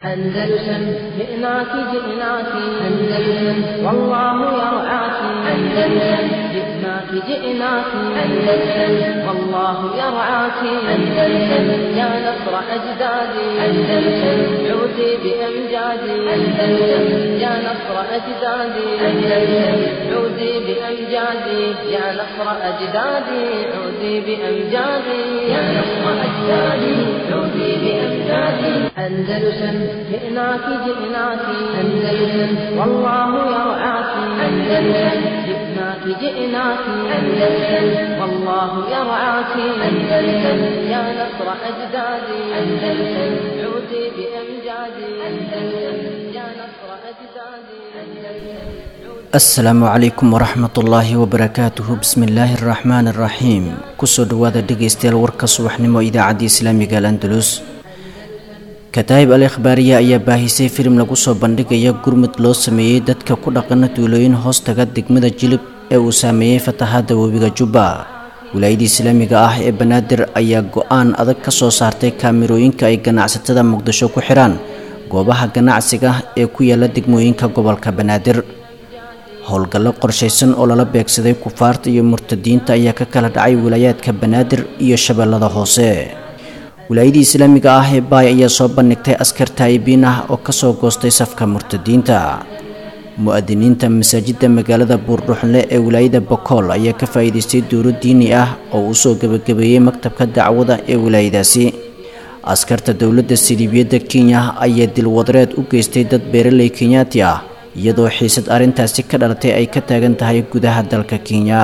أندلسن جئناك جئناك أندلسن والله يرعاك أندلسن جئناك جئناك أندلسن والله يرعاك أندلسن يا نصر أجدادي أندلسن عودي بأمجادي أندلسن يا نصر أجدادي أندلسن عودي بأمجادي يا نصر أجدادي عودي بأمجادي يا نصر أجدادي عودي بأمجادي أندلسن جئناك جئناك أندلسن والله يرعاك أندلسن جئناك جئناك أندلسن والله يرعاك أندلسن يا نصر أجدادي أندلسن عودي بأمجادي أندلسن يا نصر أجدادي أندلسن. السلام عليكم ورحمة الله وبركاته. بسم الله الرحمن الرحيم. كسو دوادا دقيستيال وركا صبحنمو إذاعة إسلامي الأندلس. kataayib al-ikhbaariya ayaa baahisay filim lagu soo bandhigaya gurmud loo sameeyay dadka ku dhaqana tuulooyin hoos taga degmada Jilib ee uu saameeyay fatahaada webiga Jubba. wilaayada islaamiga ah ee Banaadir ayaa go'aan adag ka soo saartay kaamirooyinka ay ganacsatada Muqdisho ku xiraan goobaha ganacsiga ee ku yaala degmooyinka gobolka Banaadir. howlgallo qorshaysan oo lala beegsaday kufaarta iyo murtadiinta ayaa ka kala dhacay wilaayadka Banaadir iyo Shabeellada Hoose. wilaayada islaamiga ah ee Baay ayaa soo bandhigtay askar taayibiin ah oo ka soo goostay safka murtadiinta. mu'adiniinta masaajidda magaalada Buurdhuxle ee wilaayada Bokool ayaa ka faa'iideystay dowlad diini ah oo uu soo gabagabeeyay maktabka dacwada ee wilaayadaasi. askarta dowladda Sildhibyada Kenya ayaa dilwadareed u geystay dad beeraley Kenyaati ah iyadoo xiisad arintaasi ka dhalatay ay ka taagan tahay gudaha dalka Kenya.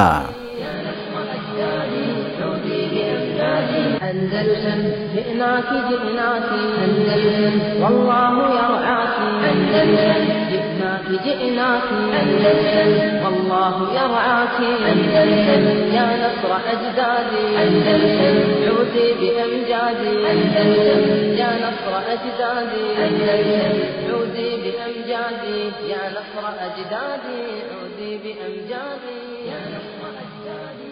أندلسن جئناك جئناك أندلسن والله يرعاك أندلسن جئناك جئناك أندلسن والله يرعاك أندلسن يا نصر أجدادي أندلسن عودي بأمجادي أندلسن يا نصر أجدادي أندلسن عودي بأمجادي يا نصر أجدادي عودي بأمجادي يا نصر أجدادي.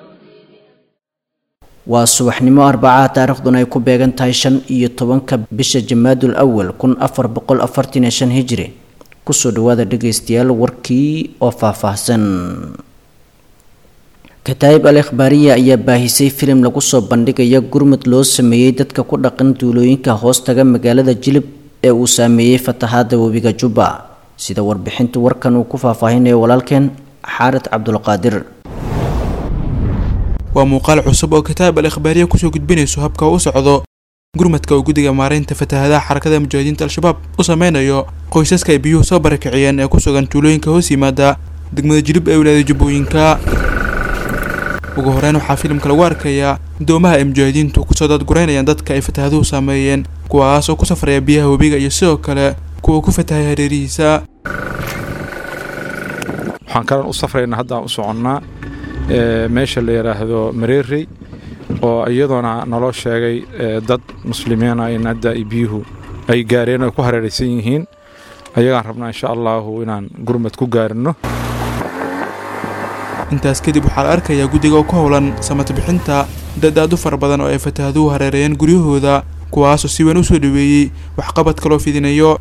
waa subaxnimo Arbaca taariikhduna ay ku beegan tahay 15 bisha Jamaadul Awwal 1445 Hijri. kusoo dhawaada dhageystayaal warkii oo faahfaahsan. kataayib al-ikhbaariya ayaa baahisay filim lagu soo bandhigaya gurmud loo sameeyay dadka ku dhaqan tuulooyinka hoos taga magaalada Jilib ee uu saameeyay fatahaada webiga Jubba. sida warbixinta warkan uu ku faahfaahinayo walaalkeen Xaarid Cabdulqaadir. waa muuqaal cusub oo kataayib al-ikhbaariya ku soo gudbinayso habka uu socdo gurmadka uu gudiga maareynta fatahaadaha xarakada mujaahidiinta al-shabaab u sameynayo qoysaska ay biyuhu soo barakiciyeen ee ku sugan tuulooyinka hoos yimaada degmada Jilib ee wilaayada Jubbooyinka. ugu horeyn waxaa filimka lagu arkayaa doomaha ay mujaahidiintu ku soo dadgureynayaan dadka ay fatahaaduhu saameeyeen kuwaas oo ku safraya biyaha webiga iyo sidoo kale kuwa ku fatahay hareerihiisa. waxaan kalan u safraynaa hadda u soconnaa meesha la yiraahdo Mareeri oo iyaduna naloo sheegay dad muslimiin ah in hadda biyuhu ay gaareen oo ku hareeraysan yihiin ayagaan rabnaa insha Allah inaan gurmad ku gaarino. intaas kadib waxaa la arkayaa gudiga oo ku howlan samata bixinta dad fara badan oo ay fatahaaduhu hareerayeen guryahooda kuwaas oo si weyn u soo dhaweeyay waxqabad kale oo fidinayo.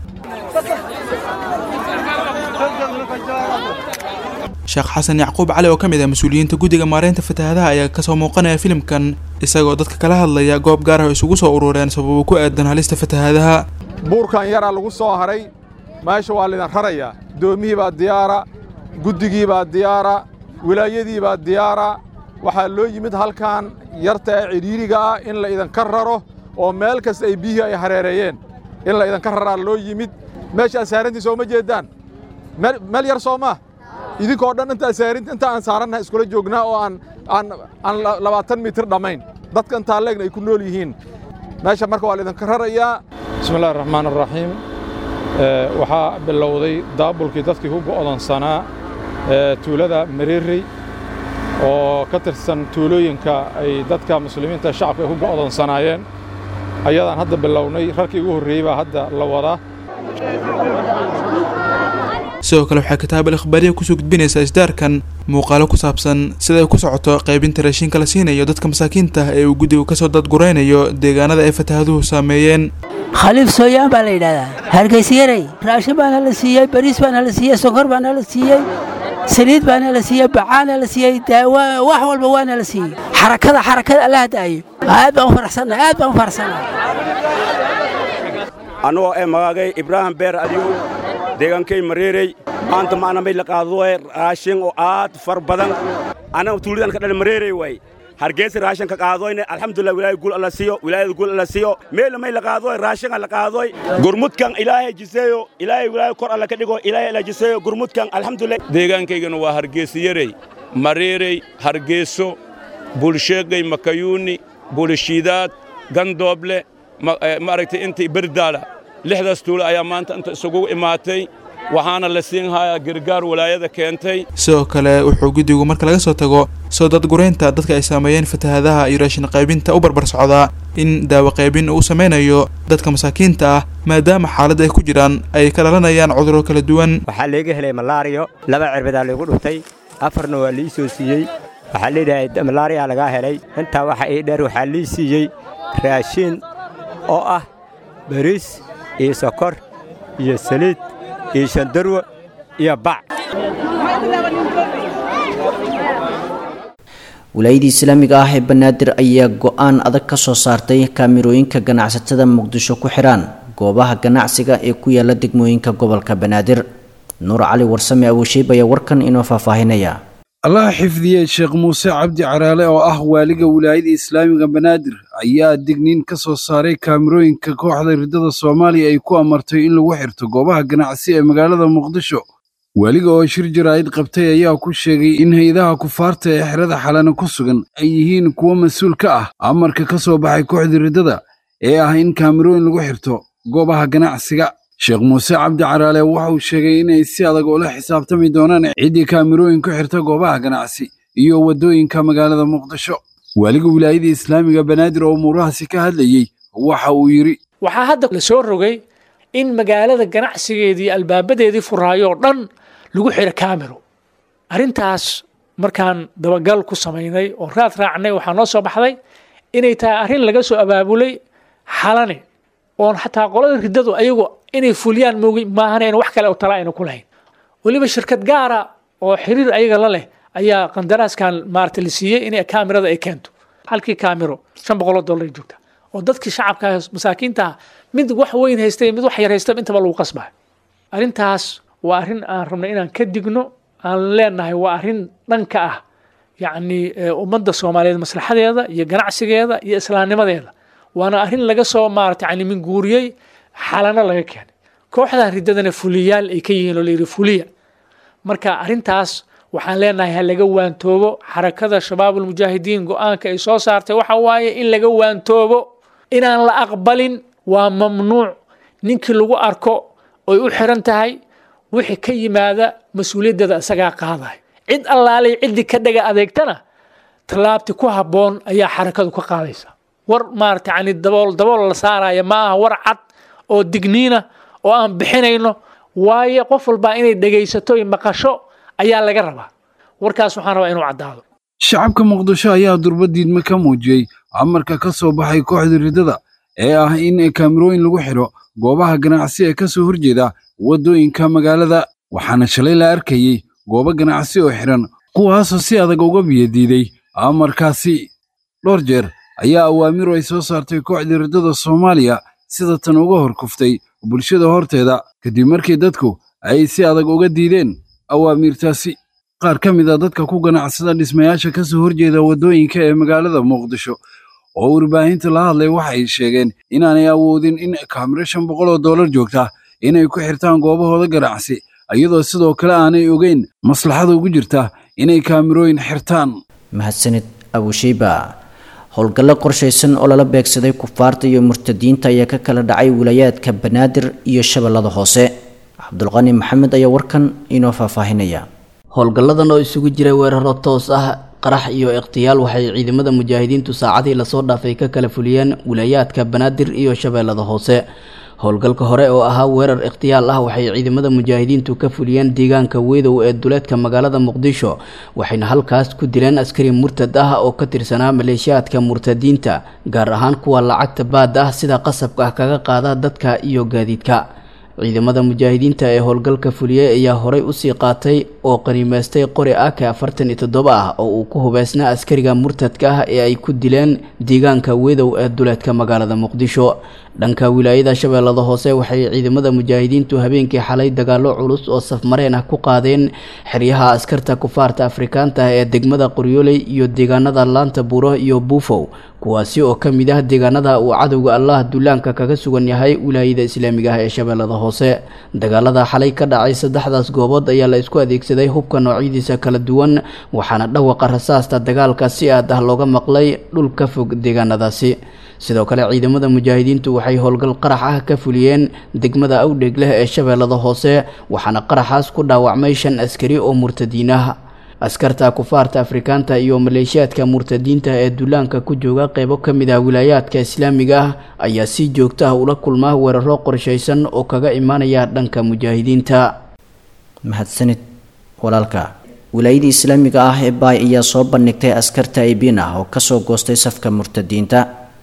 sheekh xasan yacquub cali oo kamid ah mas'uuliyiinta gudiga maareynta fatahaadaha ayaa ka soo muuqanaya filimkan isagoo dadka kala hadlaya goob gaar ah oo isugu soo urureen sabab ku aadan halista fatahaadaha. buurkan yara lagu soo haray meesha waa lidan raraya doomihii baa diyaara gudigii baa diyaara wilaayadii baa diyaara waxaa loo yimid halkan yarta ciriiriga ah in la idan ka raro oo meel kasta ay biyihii ay hareereeyeen in la idan ka raraa loo yimid. meesha saarantii soo ma jeedaan meel yar Soomaa idinkoo dhan inta saarinta inta aan saaranahay iskula joognaa oo aan 20 mitir dhamayn dadka inta leegna ay ku nool yihiin meesha marka waa lidan ka rarayaa. bismillaahir rahmaanir rahiim. waxaa bilowday daabulkii dadkii u go'doonsanaa tuulada Mareeri oo ka tirsan tuulooyinka ay dadka muslimiinta shacabka ku go'doonsanaayeen ayadaan hadda bilownay rarkii ugu horeeyay baa hadda la wadaa. sidoo kale waxaa kitaab al-ikhbaariya kusoo gudbinaysaa isdaarkan muuqaalo ku saabsan sida ay ku socoto qaybinta raashinka la siinayo dadka masaakiinta ee uu guddigu kasoo dadguraynayo deegaanada ay fatahaaduhu saameeyeen. khaliif sooyaan baa la yidhahdaa hargeysa yaray raashin baana la siiyey bariis baana la siiyey sokor baana la siiyey saliid baana la siiyey bacaana la siiyey daawa wax walba waana la siiyey xarakada allah daayo aad baan u faraxsanahay anoo magagay Ibrahim Beer adiyo deegaankay Mareerey maanta maana may la qaado raashin oo aad far badan ana tuulidan ka dhalay Mareerey way hargeysa raashin ka qaadooyna alxamdulillah wilaayada guul alla siiyo meel may la qaado raashin la qaado gurmudkan ilaahay jiseeyo ilaahay kor alla ka dhigo ilaahay la jiseeyo gurmudkan alxamdulillah deegaankaygana waa hargeysa yarey Mareerey hargeyso bulsheegay makayuni bulshidaad gandooble maaragtay intii berdaala lixdaas tuulo ayaa maanta inta isugu imaatay waxaana la siin hayaa gargaar walaayada keentay. sidoo kale wuxuu guddigu marka laga soo tago soo dadguraynta dadka ay saameeyeen fatahaadaha iyo raashin qaybinta u barbar socdaa in daawo qaybin uu sameynayo dadka masaakiinta ah maadaama xaaladda ay ku jiraan ay ka dhalanayaan cudurro kala duwan. waxaa laga helay malaariyo 2 cirbadaa lagu dhuftay 4na waa la soo siiyey waxaa leedahay malaariya laga helay inta waxa ay dheer waxaa la siiyey raashin oo ah bariis iyo sokor iyo saliid iyo shandarwa iyo bac. wilaayadii islaamiga ah ee banaadir ayaa go'aan adag ka soo saartay kaamirooyinka ganacsatada muqdisho ku xiraan goobaha ganacsiga ee ku yaala degmooyinka gobolka banaadir. nuur cali warsame abuusheeb ayaa warkan inoo faahfaahinaya. allah xifdiyey sheekh muuse cabdi caraale oo ah waaliga wilaayada islaamiga banaadir ayaa digniin ka soo saaray kaamirooyinka kooxda ridada Soomaaliya ay ku amartay in lagu xirto goobaha ganacsi ee magaalada Muqdisho. waaliga oo shir jaraa'id qabtay ayaa ku sheegay in hay'adaha kufaarta ee xirada xalana ku sugan ay yihiin kuwa mas'uul ka ah amarka ka soo baxay kooxda ridada ee ah in kaamirooyin lagu xirto goobaha ganacsiga. sheekh muuse cabdi caraale waxa uu sheegay inay si adag ula xisaabtami doonaan ciidii kaamirooyin ku xirta goobaha ganacsi iyo wadooyinka magaalada Muqdisho. waaliga wilaayada islaamiga banaadir oo muurahaasi ka hadlayay waxa uu yiri waxaa hadda la soo rogay in magaalada ganacsigeedii albaabadeedii furaayo dhan lagu xiro kaamiro. arrintaas markaan dabagal ku sameynay oo raad raacnay waxaa noo soo baxday inay tahay arrin laga soo abaabulay xalane oon xataa qolada ridadu ayagu inay fuliyaan maahan in wax kale oo tala ayna ku lahayn. waliba shirkad gaara oo xiriir ayaga la leh ayaa qandaraaskan maartay la siiyey in kaamirada ay keento. halkii kaamiro $500 joogta oo dadkii shacabka masaakiinta mid wax weyn haystay mid wax yar haystay intaba lagu qasbay. arrintaas waa arrin aan rabnay inaan ka digno aan leenahay waa arrin dhanka ah yacni ummadda Soomaaliyeed maslaxadeeda iyo ganacsigeeda iyo islaamnimadeeda waana arrin laga soo maartay yani min guuriyay xalana laga keenay kooxda ridadana fuliyaal ay ka yihiin oo la yiri fuliya. marka arrintaas waxaan leenahay ha laga waantoobo xarakada shabaabul mujaahidiin go'aanka ay soo saartay waxa waaye in laga waantoobo inaan la aqbalin waa mamnuuc ninkii lagu arko oo u xiran tahay wixii ka yimaada mas'uuliyadda isaga qaaday cid allaalay cid ka dhaga adeegtana talaabti ku haboon ayaa xarakadu ka qaadaysa. war maartay yani dabool la saaraya ma aha war cad oo digniina oo aan bixinayno waaye qof walba inay dhageysato iyo maqasho ayaa laga rabaa. warkaas waxaan rabaa inuu cadaado. shacabka Muqdisho ayaa durbadiidma ka muujiyay amarka ka soo baxay kooxda ridada ee ah in kaamirooyin lagu xiro goobaha ganacsi ee ka soo horjeeda wadooyinka magaalada. waxaana shalay la arkayay goobo ganacsi oo xiran kuwaasoo si adag uga biyadiiday amarkaasi. dhowr jeer ayaa awaamiru ay soo saartay kooxda ridada Soomaaliya sida tan uga horkuftay bulshada horteeda kadib markii dadku ay si adag uga diideen awaamirtaasi. qaar ka mid ah dadka ku ganacsada dhismayaasha ka soo horjeeda wadooyinka ee magaalada Muqdisho oo warbaahinta la hadlay waxay sheegeen inaanay awoodin in kaamiro $500 joogta inay ku xirtaan goobahooda ganacsi iyadoo sidoo kale aanay ogeyn maslaxada ugu jirta inay kaamirooyin xirtaan. mahadsanid abushayba. howlgallo qorshaysan oo lala beegsaday kufaarta iyo murtadiinta ayaa ka kala dhacay wilayaadka banaadir iyo shabeellada hoose. cabdulqani maxamed ayaa warkan inoo faahfaahinaya. howlgalladan oo isugu jiray weeraro toos ah qarax iyo ikhtiyaal waxay ciidamada mujaahidiintu saacadii lasoo dhaafay ka kala fuliyeen wilayaadka banaadir iyo shabeellada hoose. howlgalka hore oo ahaa weerar ikhtiyaal ah waxay ciidamada mujaahidiintu ka fuliyeen deegaanka Weedow ee duleedka magaalada Muqdisho waxayna halkaas ku dileen askari murtad ah oo ka tirsanaa maleeshiyaadka murtadiinta gaar ahaan kuwa lacagta baad ah sida qasabka ah kaga qaada dadka iyo gaadiidka ciidamada mujaahidiinta ee howlgalka fuliyay ayaa horay u sii qaatay oo qaniimaystay qori AK-47 ah oo uu ku hubeysnaa askariga murtadka ah ee ay ku dileen deegaanka Weedow ee duleedka magaalada Muqdisho dhanka wilaayada Shabeellada Hoose waxay ciidamada mujaahidiintu habeenkii xalay dagaalo culus oo safmareen ah ku qaadeen xeryaha askarta kufaarta Afrikaanta ee degmada Qoryooley iyo deegaanada Laanta Buuro iyo Buufow kuwaasi oo kamid ah deegaanada uu cadowga Allah duulaanka kaga sugan yahay wilaayada Islaamiga ah ee Shabeellada Hoose dagaalada xalay ka dhacay saddexdaas goobood ayaa la isku adeegsaday hubka noocyadiisa kala duwan waxaana dhawaqa rasaasta dagaalka si aad ah looga maqlay dhulka fog deegaanadaasi sidoo kale ciidamada mujaahidiintu waxay howlgal qarax ah ka fuliyeen degmada Awdheegle ee Shabeellada Hoose waxaana qaraxaas ku dhaawacmay 5 askari oo murtadiin ah askarta kufaarta Afrikaanta iyo maleeshiyaadka murtadiinta ee duulaanka ku jooga qaybo kamid ah wilaayaadka Islaamiga ah ayaa si joogto ah ula kulma weeraro qorsheysan oo kaga imaanaya dhanka mujaahidiinta mahadsanid walaalka wilaayada Islaamiga ah ee Baay ayaa soo bandhigtay askarta Ibina oo ka soo goostay safka murtadiinta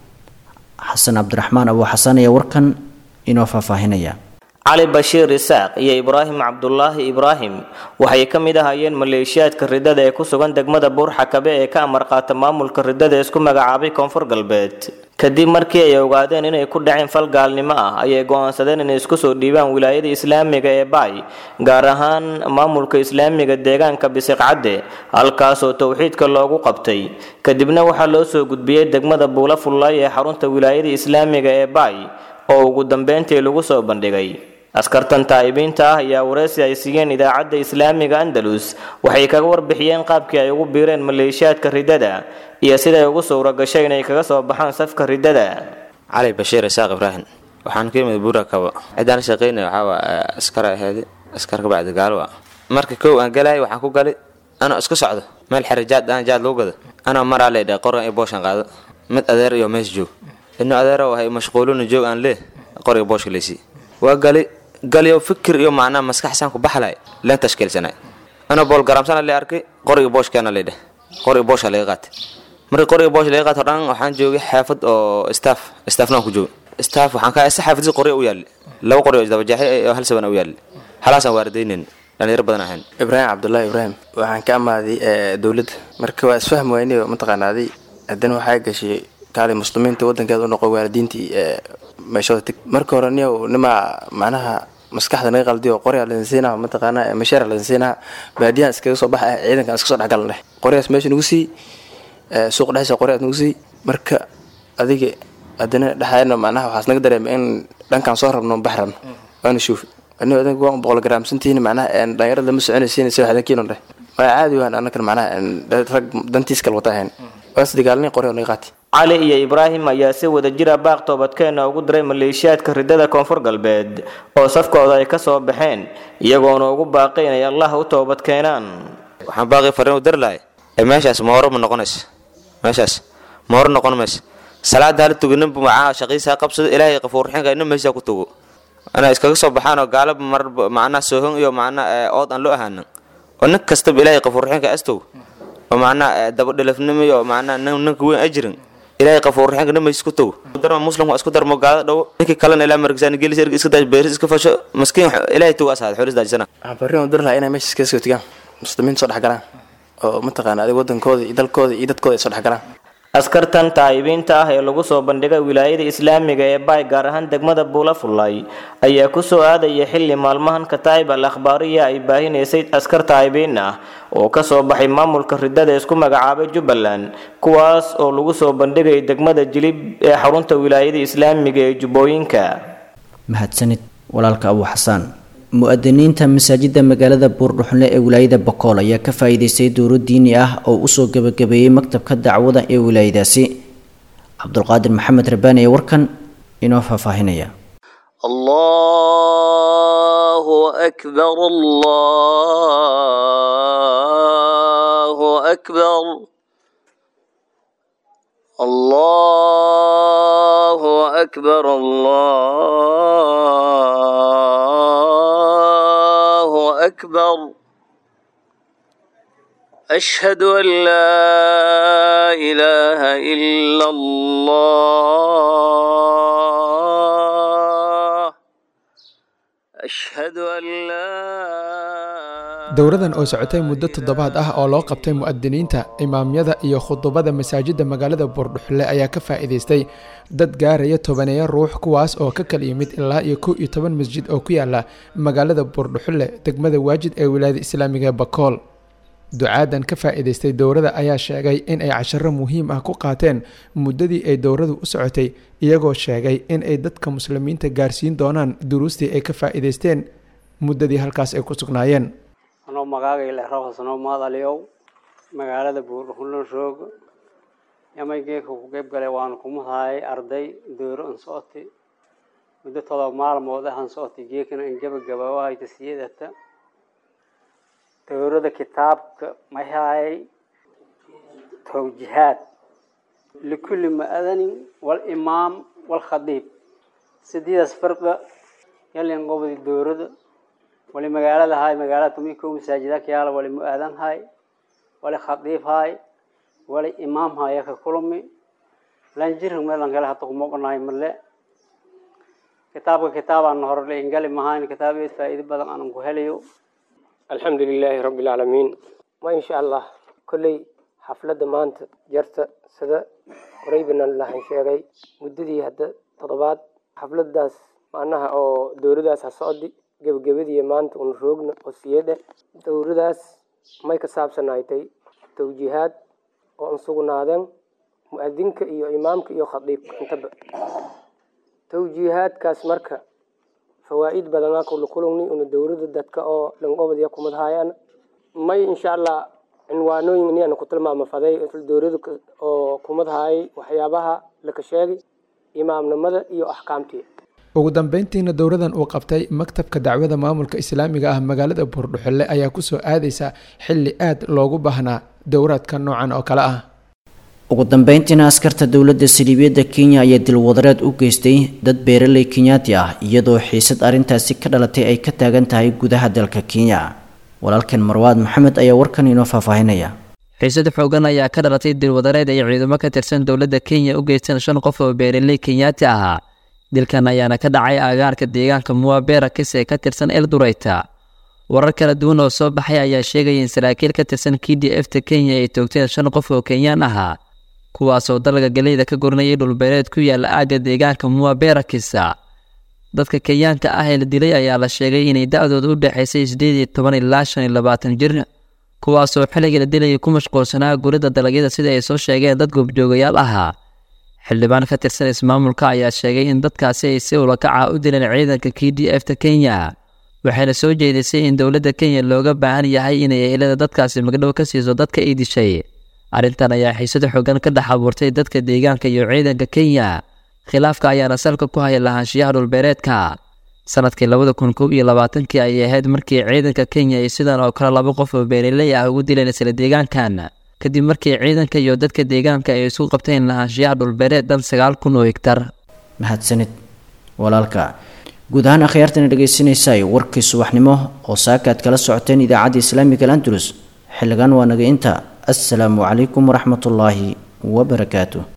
xasan Cabdiraxmaan Abu Xasan ayaa warkan inoo faahfaahinaya علي بشير إساق iyo إبراهيم عبد الله إبراهيم waxay ka mid ahaayeen maleeshiyaadka ridada ee ku sugan degmada Buur-Xakabe ee ka amar qaata maamulka ridada isku magacaabay Koonfur Galbeed kadib markii ay ogaadeen inay ku dhaceen fal gaalnimo ah ayay go'aansadeen inay isku soo dhiibaan wilaayada Islaamiga ee Baay gaar ahaan maamulka Islaamiga deegaanka Bisiqcade halkaas oo tawxiidka loogu qabtay kadibna waxa loo soo gudbiyay degmada Buula-Fullay ee xarunta wilaayada Islaamiga ee Baay oo ugu dambeyntii lagu soo bandhigay askartan taayibiinta ah ayaa wareysi ay siiyeen idaacadda Islaamiga Andalus waxay kaga warbixiyeen qaabkii ay ugu biireen maleeshiyaadka ridada iyo sida ay ugu soo ragashay inay kaga soo baxaan safka ridada علي بشير إساق إبراهيم waxaan ka imid Buur-Xakabe cidaan shaqeynay waxa askar ahayd askar ka bacdi gaalwa markii koow aan galay waxaan ku galay ana isku socdo meel xarijaad aan jaad loo gado ana mar aan leeyahay qoran ay booshan qaado mid adeer iyo mees joog inuu adeer oo ay mashquulun joog aan leeh qoray booshka leesi waa gali oo fikir iyo macna maskaxsan ku baxlay la tashkiilsanay ana bool garamsan la arkay qoray booshkana leeyahay qoray boosha laga qaatay markii qoray boosh laga qaato dhan waxaan joogay xaafad oo staffna ku joog staff waxaan ka xaafadii qoray u yaal laba qoray oo daba jaxay oo hal saban u yaal halaasan waardeynin dhalinyaro badan ahayn Ibrahim Abdullah Ibrahim waxaan ka amaaday dawladda markii waa isfaham weynay oo mataqaanaaday haddana waxay gashay kaalay muslimiinta wadankeeda u noqon waalidiintii meeshooda tag markii hore nima macnaha maskaxda naga qaldiyo qori la siinaa mataqaanaa mashaar la siinaa baadiyan iskaga soo baxay ciidanka iska soo dhagalnay qoriyaas meesha nagu sii suuq dhaxaysa qoriyaas nagu sii marka adiga adana dhaxayna macnaha waxaas naga dareemay in dhankan soo rabno baxran waana shuuf anoo adan 100 gram santiin macnaha dhalinyarada lama soconaysiin si waxdan kiilo dheh waa caadi waan anaka macnaha rag dantiis kala wataaheen waas digaalnay qoriyo naga qaatay علي iyo Ibrahim ayaa si wada jira baaq toobadkeena ugu diray maleeshiyaadka ridada Koonfur Galbeed oo safkooda ay ka soo baxeen iyagoona ugu baaqay inay Allah u toobad keenaan waxaan baaqay fariin u dirlay meeshaas ma hore ma noqonays meeshaas ma hore noqonays salaada hal tugunin bumacaa shaqaysa qabsado Ilaahay qafuur xinka inuu meesha ku tago ana iskaga soo baxaan oo gaalab mar macna soohon iyo macna ood aan loo ahaan oo nin kasta Ilaahay qafuur xinka astow oo macna daba dhalafnimo iyo macna ninka weyn ajrin إلهي قفور حين كنا مسكتو درما مسلم واسكت درما قاعد لو نك كلنا إلى مركزان جلس إسكت داش بيرس إسكت فش مسكين إلهي تواسع هذا حورس داش سنة. عبرنا درنا هنا مش إسكت كذا مسلمين صدق حقنا أو منطقة هذا ودن كودي إدل كودي إيدت كودي صدق حقنا. askartan taayibiinta ah ee lagu soo bandhigay wilaayada Islaamiga ee Baay gaar ahaan degmada Buula-Fullay ayaa ku soo aadaya xilli maalmahan ka taayib al-akhbaariya ay baahinaysay askar taayibiin ah oo ka soo baxay maamulka ridada isku magacaabay Jubbaland kuwaas oo lagu soo bandhigay degmada Jilib ee xarunta wilaayada Islaamiga ee Jubbooyinka mahadsanid walaalka Abu Xasan mu'adiniinta masaajidda magaalada Buur-Dhuxunle ee wilaayada Boqol ayaa ka faa'iideystay dowro diini ah oo u soo gabagabeeyay maktabka dacwada ee wilaayadaasi Cabdulqaadir Maxamed Rabbaani ee warkan inoo faahfaahinaya Allahu akbar Allahu akbar Allahu أكبر الله أكبر أشهد أن لا إله إلا الله أشهد أن لا dowradan oo socotay muddo 7 ah oo loo qabtay mu'adiniinta imaamyada iyo khudbada masaajidda magaalada Buurdhuxle ayaa ka faa'iideystay dad gaaraya 12 ruux kuwaas oo ka kala yimid ilaa iyo 12 masjid oo ku yaala magaalada Buurdhuxle degmada Waajid ee wilaayada Islaamiga Bakool ducaadan ka faa'iideystay dowrada ayaa sheegay in ay casharo muhiim ah ku qaateen muddadii ay dowradu u socotay iyagoo sheegay in ay dadka muslimiinta gaarsiin doonaan duruustii ay ka faa'iideysteen muddadii halkaas ay ku sugnaayeen anoo magacayga la raaxo sanoo maadaliyow magaalada Buurdhuxle roog yamaygeeka ku qayb galay waan ku muhaay arday dowro aan socotay muddo 7 maalmood aan socotay geekana in gabagaba ay tasiyadata dowrada kitaabka ma yahay توجيهات لكل مؤذن والإمام والخطيب سديد فرقة يلي نقبض الدورة ولي مقالة هاي مقالة تميكو مساجدك يالا ولي مؤذن هاي ولي خطيب هاي ولي إمام هاي يكا كلمي لنجرهم ميلان قالها تقموقنا هاي ملي كتاب عن نهر الإنجالي مهاين كتاب يتفايد بدن عن مكوهليو الحمد لله رب العالمين ما إن شاء الله كل حفلة مانت جرت سدا قريبنا الله شيء مددي هذا تطبات حفلة داس معناها أو دور داس هالصعدي جبدي مانت ونروقنا والسيادة دور داس ما يكسب سنايتي توجيهات وأنصقنا هذا مؤذنك إيو إمامك إيو خطيب انتبه توجيهات كاس مركة فوائد بدنا كلوني إن الدور دتك أو لنقبض يكون مذهايان ما إن شاء الله عنوانوين إني أنا كنت لما مفضي في الدور أو كمذهاي وحيابها لك شيء إمام نمذ إيو أحكامتي ugu dambeyntiina dowradan uu qabtay maktabka dacwada maamulka islaamiga ah magaalada Buurdhuxle ayaa ku soo aadaysa xilli aad loogu baahnaa dowradka noocan oo kale ah ugu dambeyntiina askarta dawladda Saldhigyada Kenya ayaa dilwadareed u geystay dad beeraley Kenyaati ah iyadoo xiisad arintaasi ka dhalatay ay ka taagan tahay gudaha dalka Kenya walaalkan Marwaad Maxamed ayaa warkan inoo faahfaahinaya xiisad xoogan ayaa ka dhalatay dilwadareed ay ciidamo ka tirsan dawladda Kenya u geysteen 5 qof oo beeraley Kenyaati ah dilkan ayaana ka dhacay agaarka deegaanka Muwabera ee ka tirsan Eldoreta warar kala duwan oo soo baxay ayaa sheegay in saraakiil ka tirsan KDF-ta Kenya ay toogteen 5 qof oo Kenyaan ah kuwaas oo dalka galeyda ka gornayay dhul beereed ku yaala aaga deegaanka Muwabera dadka Kenyaanka ah ee la dilay ayaa la sheegay inay da'doodu u dhaxaysay 18 ilaa 25 jir kuwaas oo xilliga la dilay ku mashquulsanaa gurida dalagyada sida ay soo sheegeen dad goobjoogayaal ah xildhibaan ka tirsan ismaamulka ayaa sheegay in dadkaasi ay si ula kaca u dileen ciidanka KDF-ta Kenya waxayna soo jeedisay in dawladda Kenya looga baahan yahay inay ehelada dadkaasi magdhow ka siiso dadka ay dishay arrintan ayaa xiisad xooggan ka dhex abuurtay dadka deegaanka iyo ciidanka Kenya khilaafka ayaana salka ku haya lahaanshiyaha dhulbeereedka sanadkii 2021 ay ahayd markii ciidanka Kenya ay sidaan oo kale 2 qof oo beeraley ah ugu dileen isla deegaankan kadib markii ciidanka iyo dadka deegaanka ay isku qabteen lahaanshiyaha dhulbeereed dhan 9,000 oo hektar mahadsanid walaalka guud ahaan akhyaartana dhageysanaysaa warkii subaxnimo oo saakaad kala socoteen idaacadda Islaamiga Andalus xilligan waa naga inta assalaamu calaykum waraxmatullaahi wabarakaatuh